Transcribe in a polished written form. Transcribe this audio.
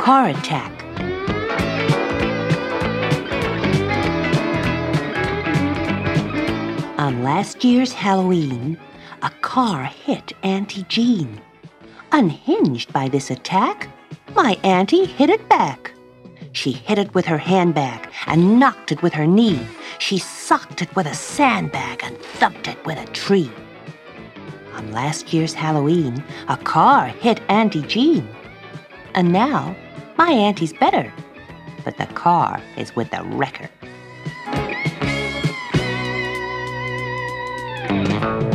car attack. On last year's Halloween, a car hit Auntie Jean. Unhinged by this attack, my auntie hit it back. She hit it with her handbag and knocked it with her knee. She socked it with a sandbag and thumped it with a tree. On last year's Halloween, a car hit Auntie Jean. And now, my auntie's better, but the car is with the wrecker.